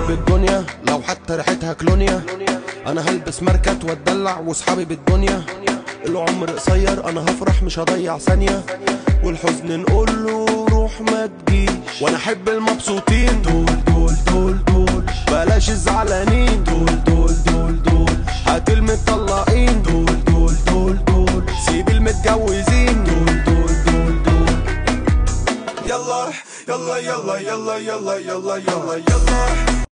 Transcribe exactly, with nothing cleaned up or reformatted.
بالدنيا لو حتى ريحتها كلونيا. انا هلبس ماركات واتدلع وصحابي بالدنيا. العمر قصير انا هفرح مش هضيع ثانية، والحزن نقول له روح ما تجيش. وانا احب المبسوطين دول دول دول دول، بلاش الزعلانين دول دول دول دول. هات المطلقين دول دول دول دول، سيب المتجوزين دول دول دول دول. يلا يلا يلا يلا يلا يلا يلا يلا